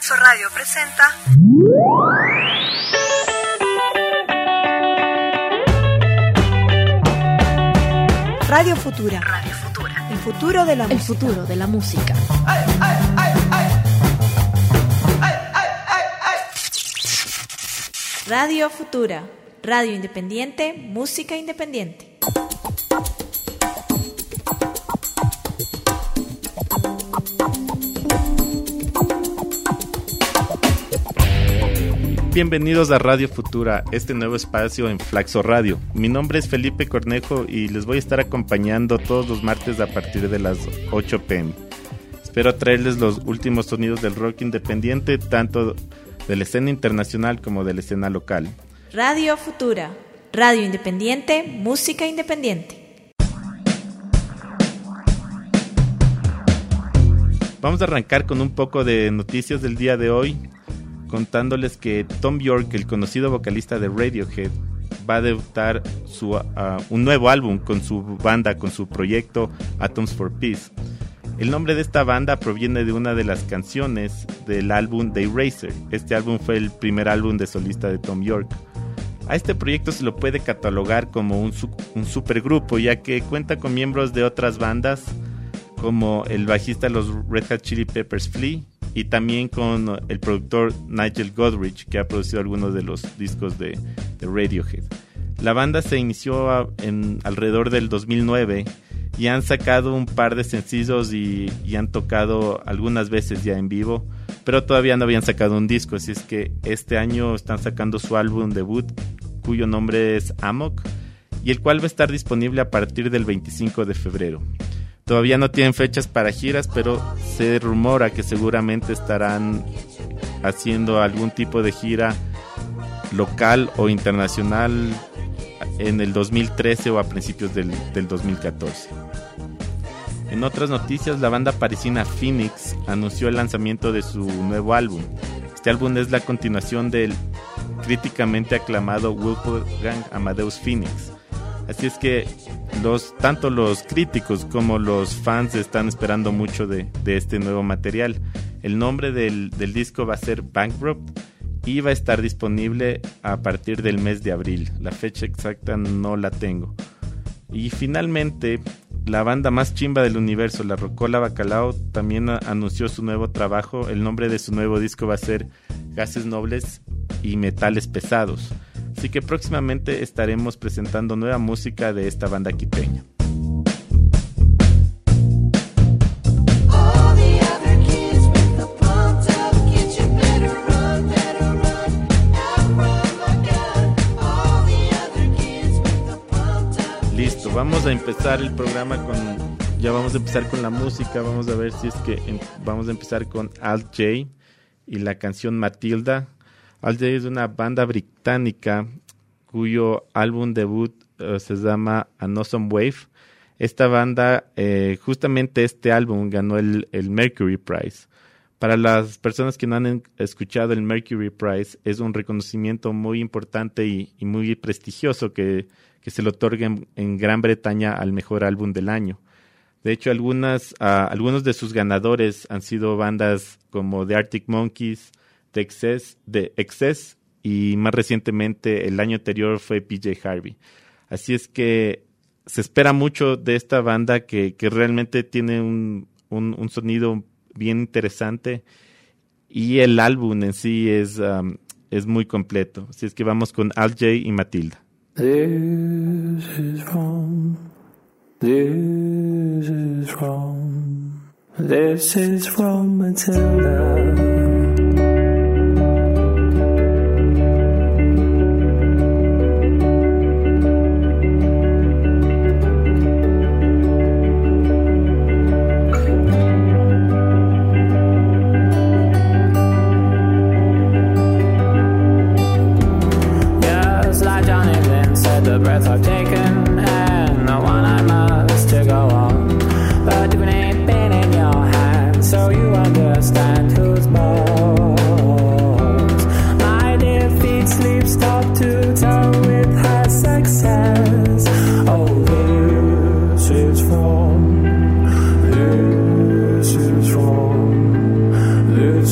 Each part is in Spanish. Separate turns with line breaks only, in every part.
Flaxo Radio presenta Radio Futura. Radio Futura. El futuro de la música. El futuro de la música. Radio Futura. Radio independiente, música independiente.
Bienvenidos a Radio Futura, este nuevo espacio en Flaxo Radio. Mi nombre es Felipe Cornejo y les voy a estar acompañando todos los martes a partir de las 8 p.m. Espero traerles los últimos sonidos del rock independiente, tanto de la escena internacional como de la escena local.
Radio Futura, radio independiente, música independiente.
Vamos a arrancar con un poco de noticias del día de hoy, contándoles que Thom Yorke, el conocido vocalista de Radiohead, va a debutar un nuevo álbum con su banda, con su proyecto Atoms for Peace. El nombre de esta banda proviene de una de las canciones del álbum The Eraser. Este álbum fue el primer álbum de solista de Thom Yorke. A este proyecto se lo puede catalogar como un supergrupo, ya que cuenta con miembros de otras bandas, como el bajista de los Red Hot Chili Peppers, Flea, y también con el productor Nigel Godrich, que ha producido algunos de los discos de Radiohead. La banda se inició alrededor del 2009 y han sacado un par de sencillos y han tocado algunas veces ya en vivo, pero todavía no habían sacado un disco, así es que este año están sacando su álbum debut, cuyo nombre es Amok, y el cual va a estar disponible a partir del 25 de febrero. Todavía no tienen fechas para giras, pero se rumora que seguramente estarán haciendo algún tipo de gira local o internacional en el 2013 o a principios del 2014. En otras noticias, la banda parisina Phoenix anunció el lanzamiento de su nuevo álbum. Este álbum es la continuación del críticamente aclamado Wolfgang Amadeus Phoenix. Así es que tanto los críticos como los fans están esperando mucho de este nuevo material. El nombre del disco va a ser Bankrupt y va a estar disponible a partir del mes de abril. La fecha exacta no la tengo. Y finalmente, la banda más chimba del universo, la Rocola Bacalao, también anunció su nuevo trabajo. El nombre de su nuevo disco va a ser Gases Nobles y Metales Pesados. Así que próximamente estaremos presentando nueva música de esta banda quiteña. Listo, vamos a empezar el programa vamos a empezar con la música. Vamos a ver si es que vamos a empezar con Alt J y la canción Matilda. Alt J es una banda británica cuyo álbum debut se llama An Awesome Wave. Esta banda, justamente este álbum ganó el Mercury Prize. Para las personas que no han escuchado el Mercury Prize, es un reconocimiento muy importante y muy prestigioso que se le otorga en Gran Bretaña al mejor álbum del año. De hecho, algunos de sus ganadores han sido bandas como The Arctic Monkeys, The Excess y más recientemente el año anterior fue PJ Harvey. Así es que se espera mucho de esta banda que realmente tiene un sonido bien interesante y el álbum en sí es muy completo. Así es que vamos con Alt J y Matilda.
This is from Matilda.
The breath I've taken and the one I must to go on, but you ain't been in your hand, so you understand who's more.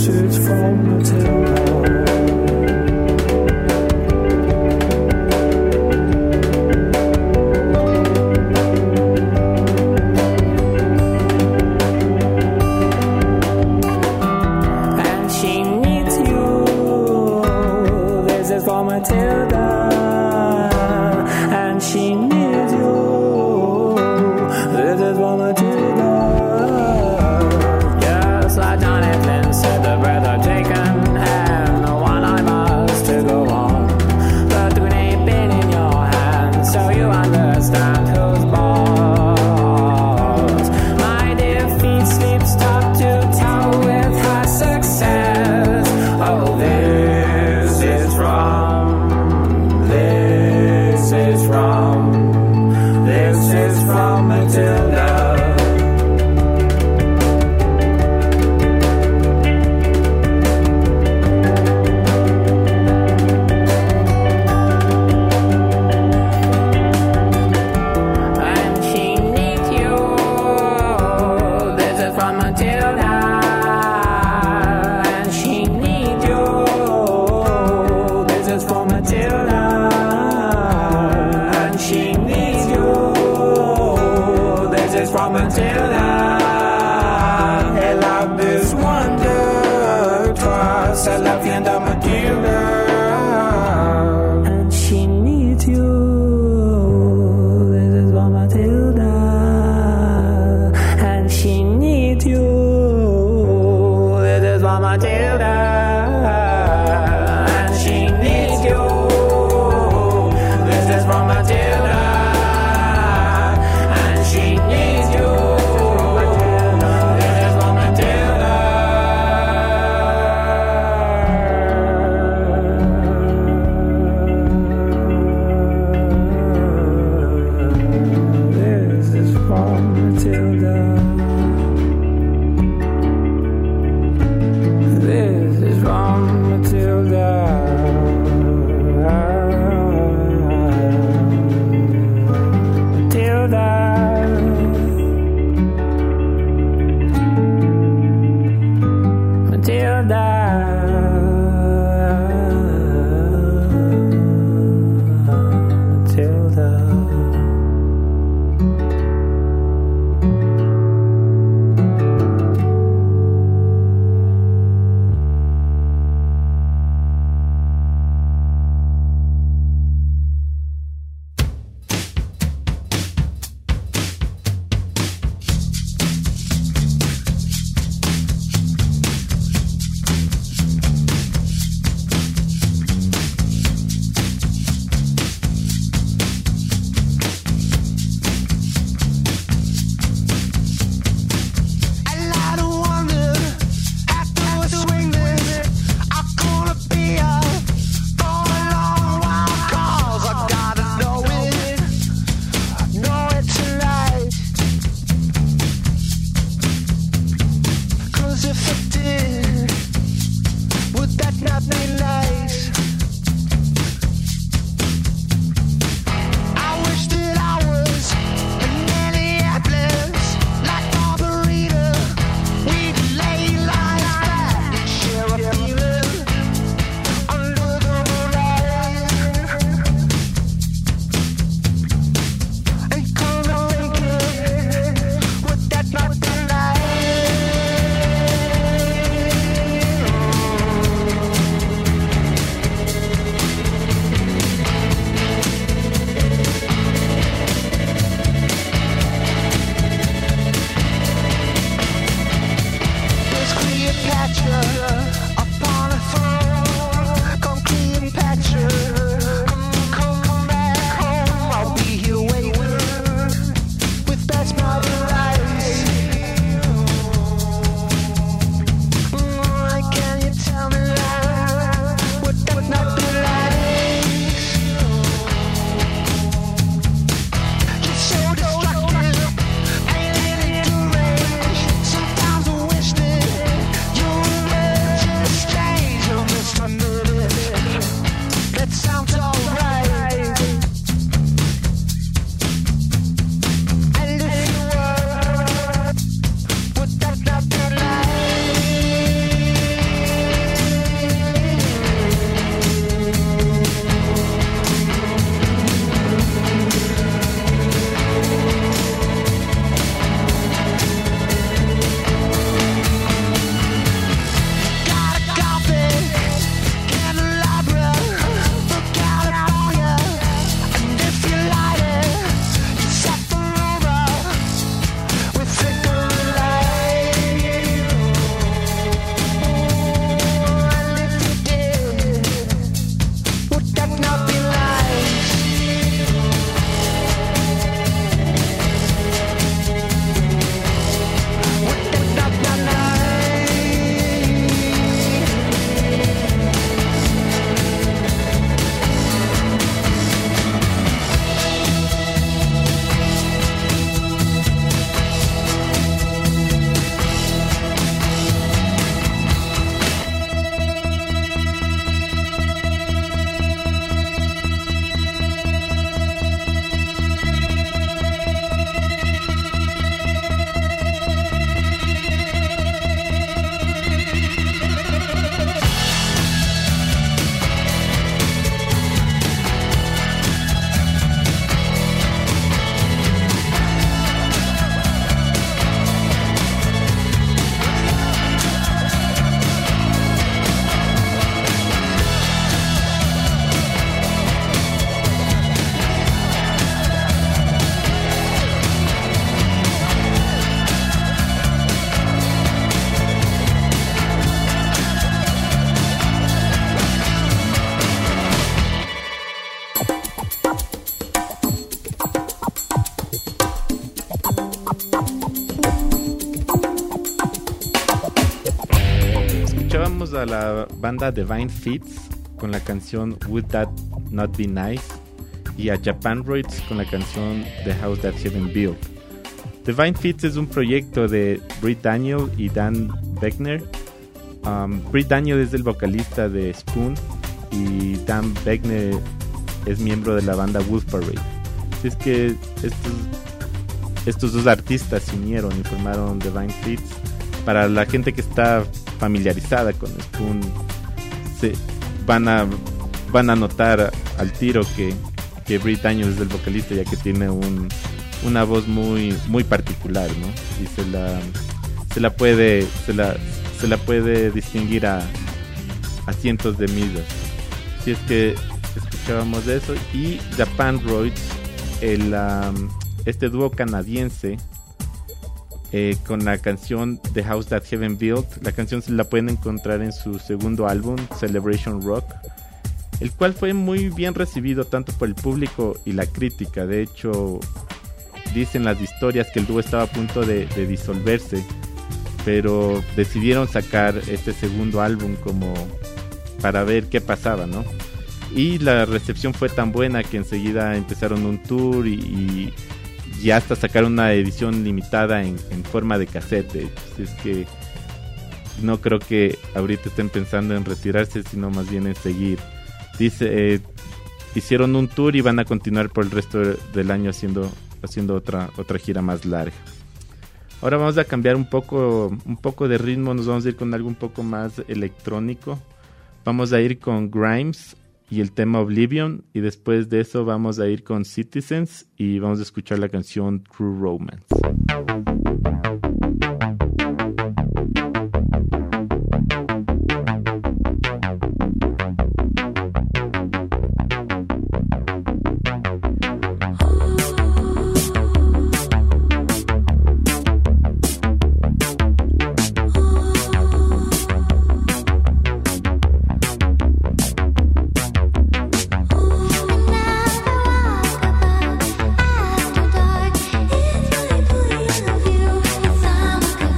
is from Matilda.
tenemos a la banda Divine Fits con la canción Would That Not Be Nice y a Japandroids con la canción The House That Heaven Built. Divine Fits es un proyecto de Britt Daniel y Dan Beckner. Britt Daniel es el vocalista de Spoon y Dan Beckner es miembro de la banda Wolf Parade. Así es que estos dos artistas se unieron y formaron Divine Fits. Para la gente que está familiarizada con Spoon, van a notar al tiro que Britt Daniel es el vocalista, ya que tiene una voz muy muy particular, ¿no? Y se la puede distinguir a cientos de millas. Si es que escuchábamos de eso. Y Japandroids, este dúo canadiense, con la canción The House That Heaven Built. La canción se la pueden encontrar en su segundo álbum, Celebration Rock, el cual fue muy bien recibido tanto por el público y la crítica. De hecho, dicen las historias que el dúo estaba a punto de disolverse, pero decidieron sacar este segundo álbum como para ver qué pasaba, ¿no? Y la recepción fue tan buena que enseguida empezaron un tour y hasta sacaron una edición limitada en forma de cassette. Es que no creo que ahorita estén pensando en retirarse, sino más bien en seguir. Hicieron un tour y van a continuar por el resto del año haciendo otra gira más larga. Ahora vamos a cambiar un poco de ritmo, nos vamos a ir con algo un poco más electrónico. Vamos a ir con Grimes y el tema Oblivion, y después de eso vamos a ir con Citizens y vamos a escuchar la canción True Romance.
After dark, it's really pulling of you.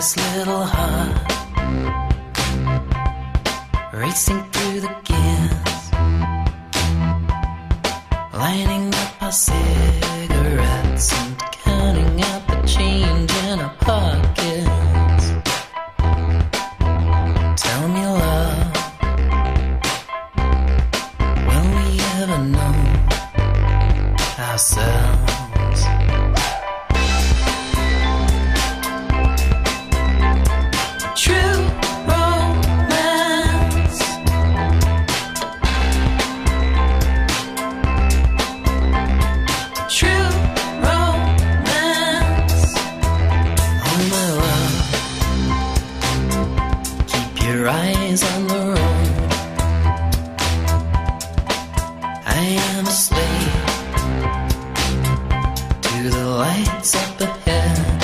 fast little heart racing through the gears, lining up our cigarettes and counting out the change in our pockets. Tell me, love, will we ever know ourselves? Eyes on the road, I am a slave to the lights up ahead.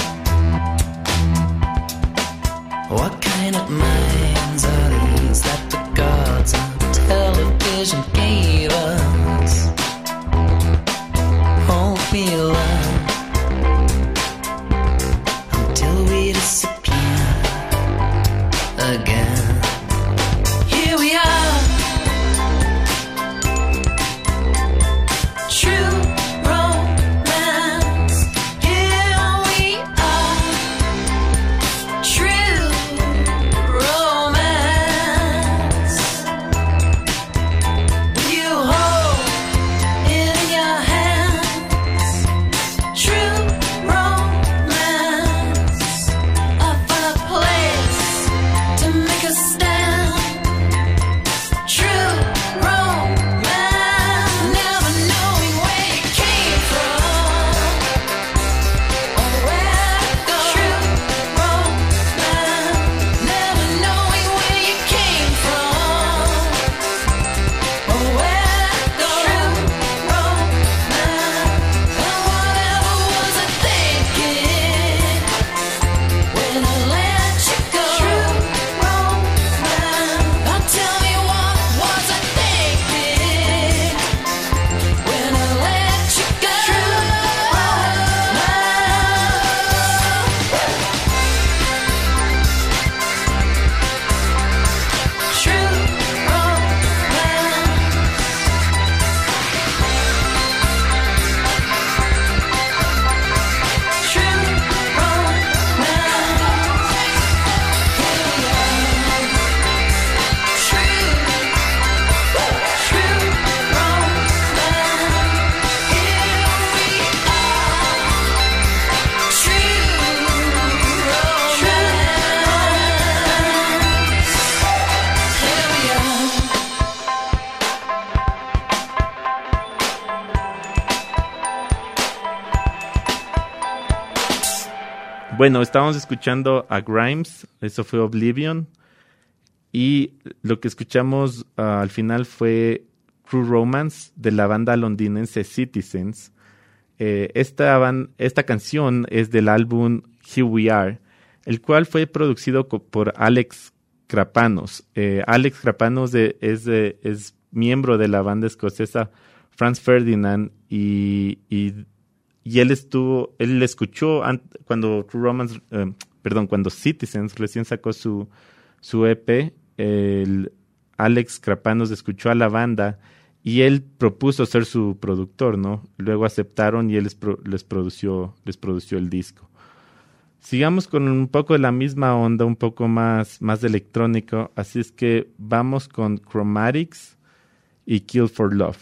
What kind of minds are these that the gods on television gave us? Won't be long until we disappear again.
Bueno, estábamos escuchando a Grimes, eso fue Oblivion, y lo que escuchamos al final fue True Romance de la banda londinense Citizens. Esta canción es del álbum Here We Are, el cual fue producido por Alex Krapanos. Alex Krapanos es miembro de la banda escocesa Franz Ferdinand y él escuchó cuando True Romance, cuando Citizens recién sacó su EP, el Alex Krapanos escuchó a la banda y él propuso ser su productor, ¿no? Luego aceptaron y él les produció el disco. Sigamos con un poco de la misma onda, un poco más de electrónico, así es que vamos con Chromatics y Kill for Love.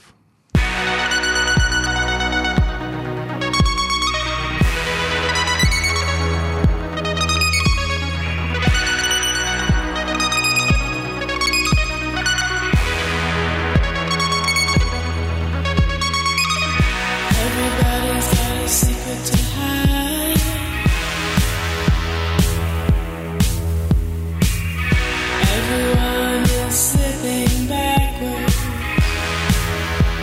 Everyone is slipping backward.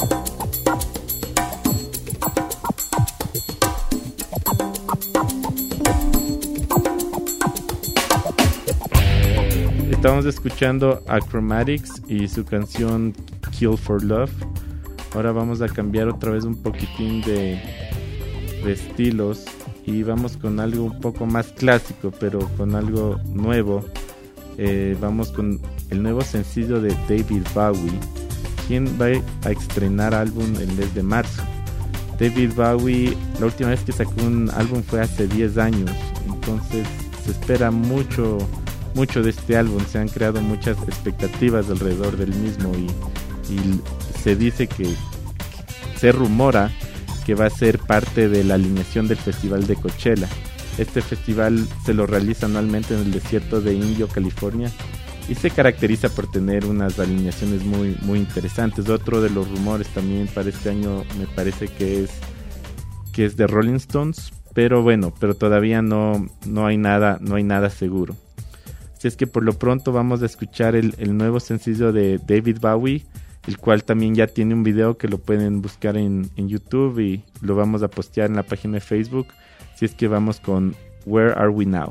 Estamos escuchando Acromatics y su canción Kill for Love. Ahora vamos a cambiar otra vez un poquitín de estilos y vamos con algo un poco más clásico, pero con algo nuevo. Vamos con el nuevo sencillo de David Bowie, quien va a estrenar álbum el mes de marzo. David Bowie, la última vez que sacó un álbum fue hace 10 años, entonces se espera mucho de este álbum. Se han creado muchas expectativas alrededor del mismo y se dice que se rumora que va a ser parte de la alineación del Festival de Coachella. Este festival se lo realiza anualmente en el desierto de Indio, California, y se caracteriza por tener unas alineaciones muy, muy interesantes. Otro de los rumores también para este año me parece que es de Rolling Stones, pero todavía no hay nada seguro. Así es que por lo pronto vamos a escuchar el nuevo sencillo de David Bowie, el cual también ya tiene un video que lo pueden buscar en YouTube y lo vamos a postear en la página de Facebook. Así es que vamos con Where Are We Now?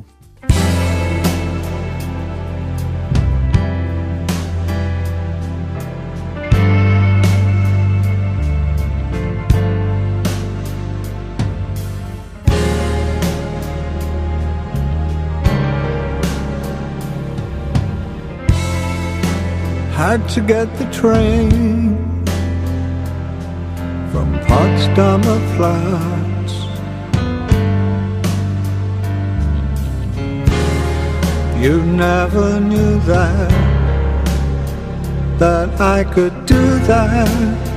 Had to get the train from Potsdamer Platz. You never knew that I could do that,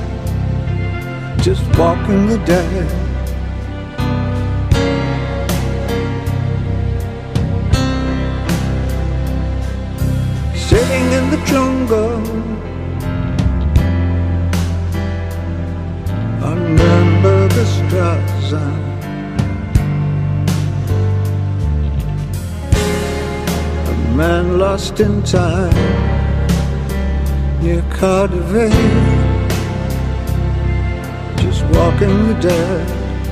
just walking the dead. Sitting in the jungle, under the Straße, a man lost in time near Cardiff, just walking the dead.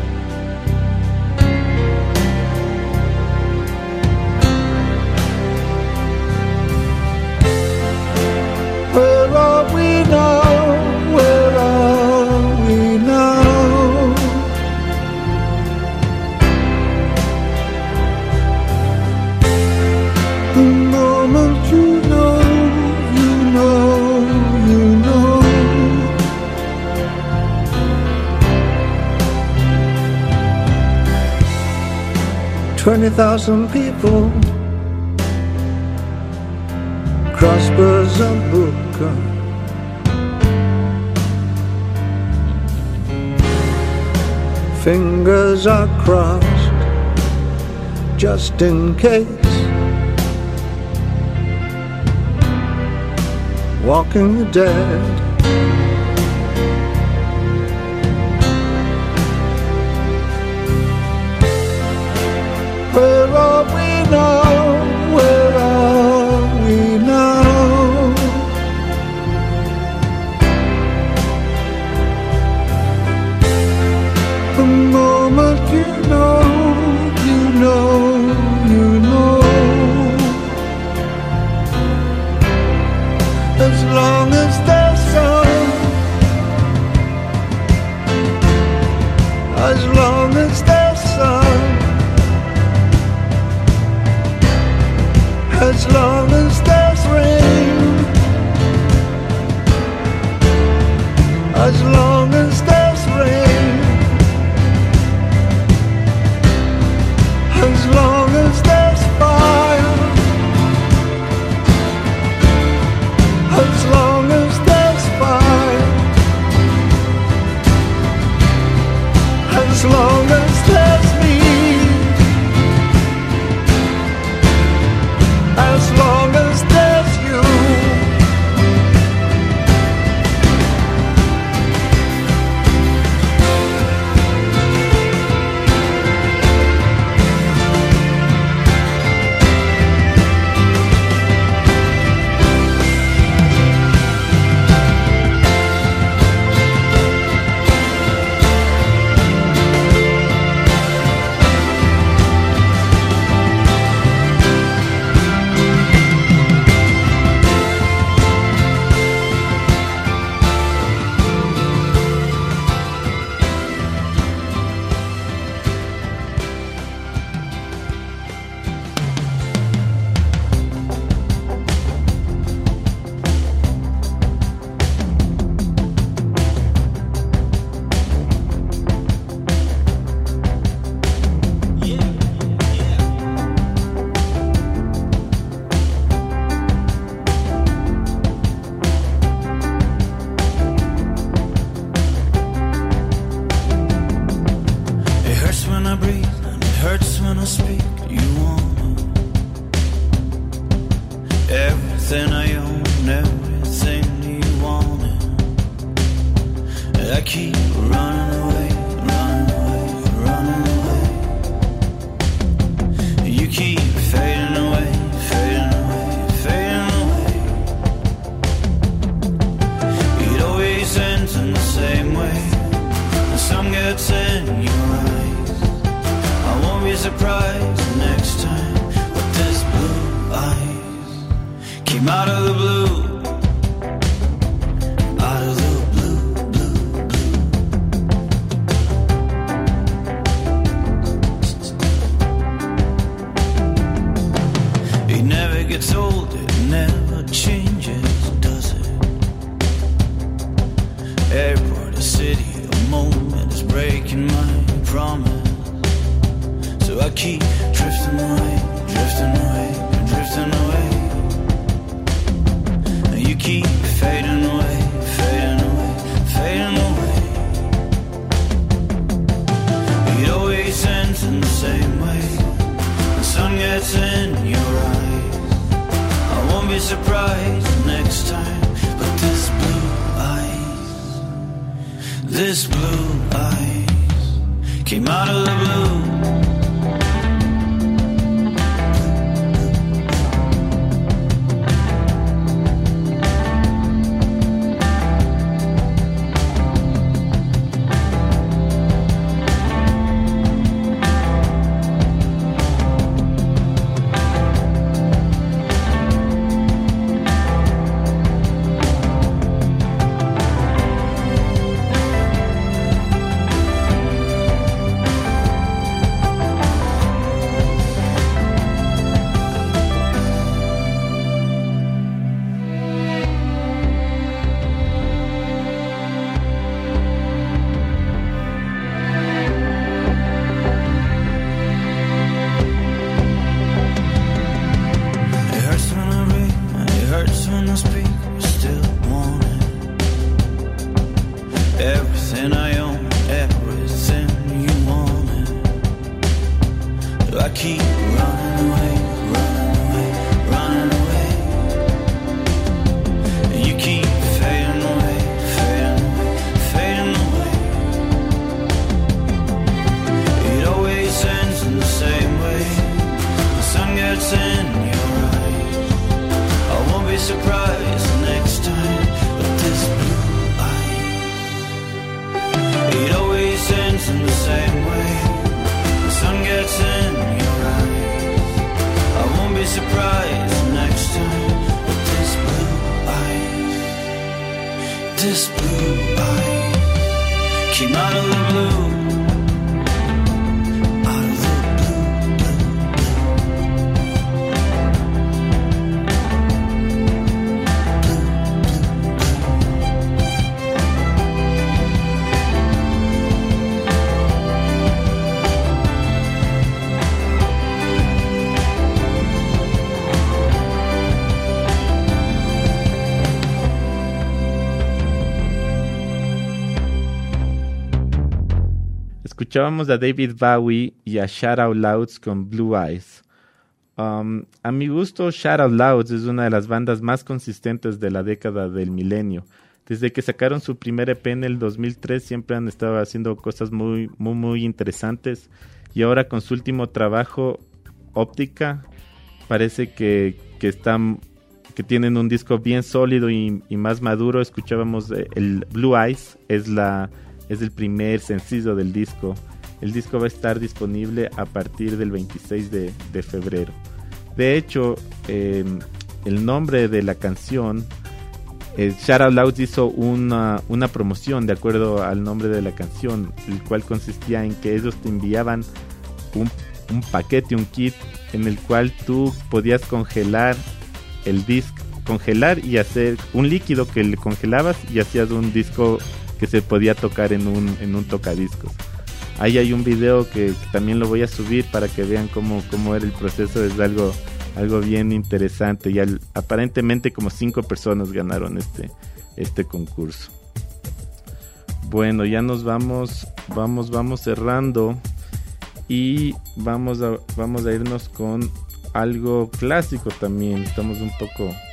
Where are we now? Where are we now? The moment you know, you know, you know. $20,000 people crossbars and Booker, fingers are crossed just in case, walking the dead. Where are we now? Where are we now? The moment you know, you know, you know. As long as there's sun, as long as there's sun, as long as there's rain, as long as there's rain, as long as there's fire, as long as there's fire, as long as there's me, as long
everything I own, everything you wanted. I keep running away, running away, running away. You keep fading away, fading away, fading away. It always ends in the same way. The sun gets in your eyes. I won't be surprised next time with this blue eyes came out of the blue, out of the blue, blue, blue. It never gets old, it never changes, does it? Airport, a city, a moment is breaking my promise. So I keep drifting away, drifting away, drifting away. And you keep fading away, fading away, fading away. It always ends in the same way. The sun gets in your eyes. I won't be surprised next time. But this blue eyes came out of the blue. Everything I own, everything you wanted. I keep running away, running away, running away. You keep fading away, fading away, fading away. It always ends in the same way. The sun gets in your eyes. I won't be surprised next time with this blue. It always ends in the same way. The sun gets in your eyes. I won't be surprised next time with this blue eyes. This blue eyes came out of the blue. Out of the blue, blue,
Escuchábamos a David Bowie y a Shout Out Louds con Blue Eyes. A mi gusto, Shout Out Louds es una de las bandas más consistentes de la década del milenio. Desde que sacaron su primer EP en el 2003 siempre han estado haciendo cosas muy, muy, muy interesantes. Y ahora con su último trabajo, Óptica, parece que tienen un disco bien sólido y más maduro. Escuchábamos el Blue Eyes, es el primer sencillo del disco. El disco va a estar disponible a partir del 26 de febrero. De hecho, el nombre de la canción, Shout Out Loud hizo una promoción de acuerdo al nombre de la canción, el cual consistía en que ellos te enviaban un paquete, un kit, en el cual tú podías congelar el disco, y hacer un líquido que le congelabas y hacías un disco que se podía tocar en un tocadiscos. Ahí hay un video que también lo voy a subir para que vean cómo era el proceso. Es algo bien interesante y aparentemente como 5 personas ganaron este concurso. Bueno, ya nos vamos cerrando y vamos a irnos con algo clásico también. Estamos un poco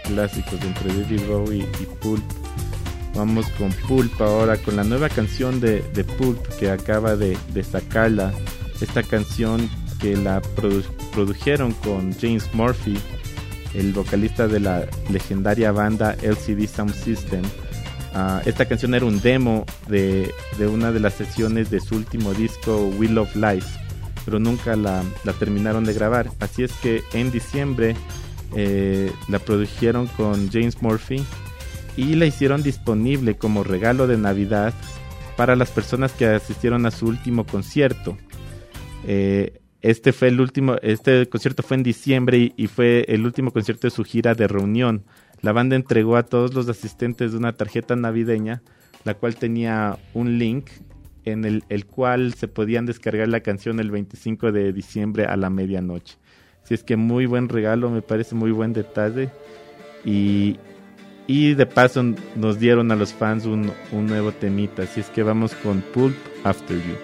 clásicos entre David Bowie y Pulp. Vamos con Pulp ahora, con la nueva canción de Pulp que acaba de sacarla. Esta canción que la produjeron con James Murphy, el vocalista de la legendaria banda LCD Sound System. Esta canción era un demo de una de las sesiones de su último disco Wheel of Life, pero nunca la terminaron de grabar. Así es que en diciembre la produjeron con James Murphy y la hicieron disponible como regalo de Navidad para las personas que asistieron a su último concierto. Este concierto fue en diciembre y fue el último concierto de su gira de reunión. La banda entregó a todos los asistentes una tarjeta navideña, la cual tenía un link en el cual se podían descargar la canción el 25 de diciembre a la medianoche. Así es que muy buen regalo, me parece muy buen detalle. Y de paso nos dieron a los fans un nuevo temita. Así es que vamos con Pulp After You.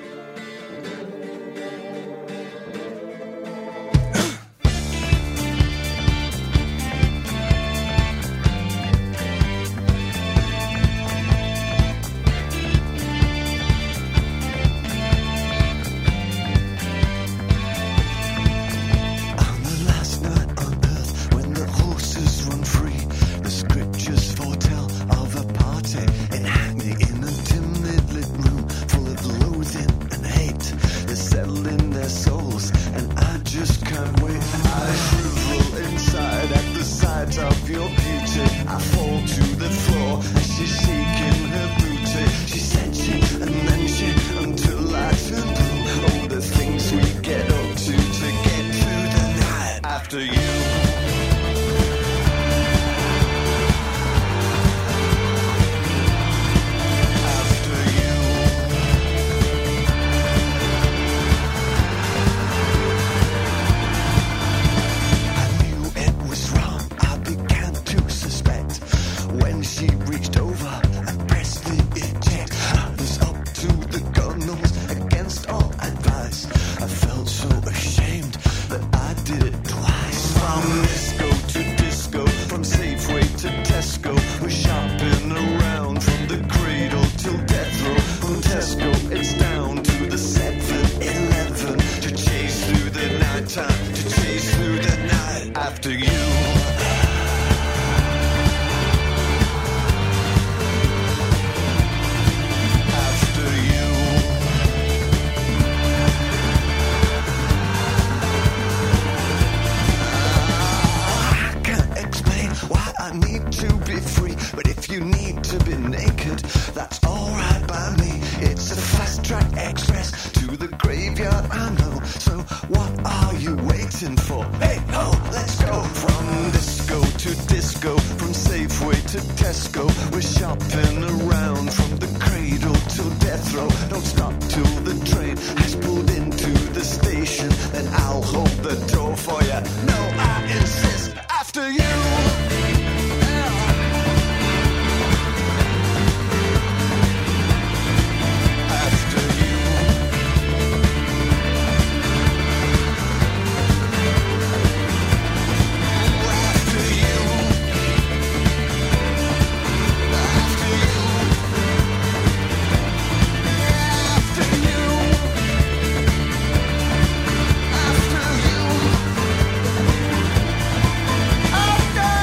After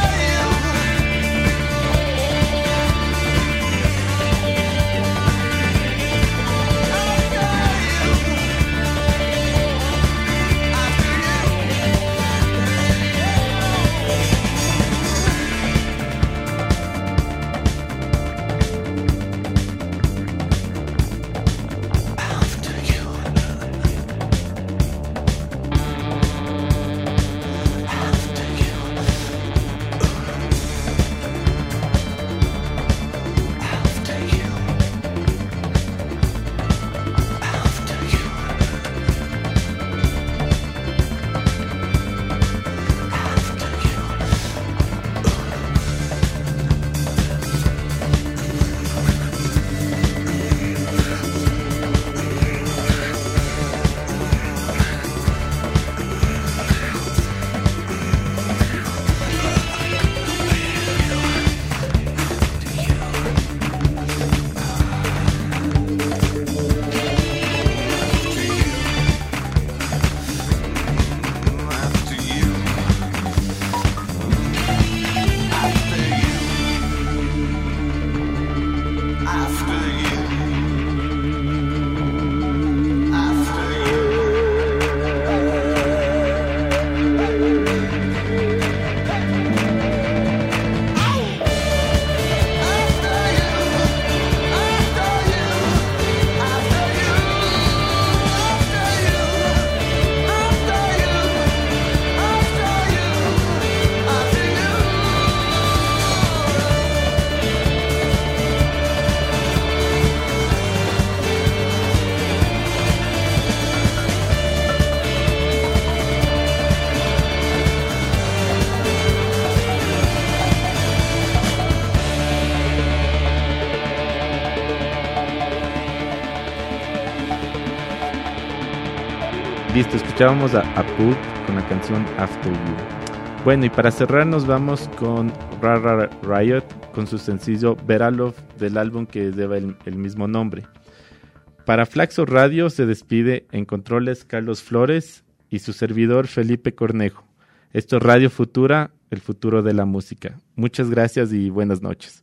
listo, escuchábamos a Put con la canción After You. Bueno, y para cerrar nos vamos con Rara Riot con su sencillo Veralov del álbum que lleva el mismo nombre. Para Flaxo Radio se despide en controles Carlos Flores y su servidor Felipe Cornejo. Esto es Radio Futura, el futuro de la música. Muchas gracias y buenas noches.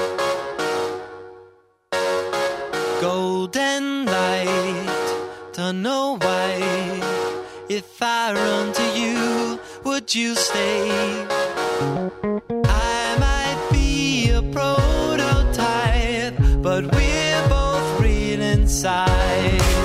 Golden light, don't know why. If I run to you, would you stay? I might be a prototype, but we're both real inside.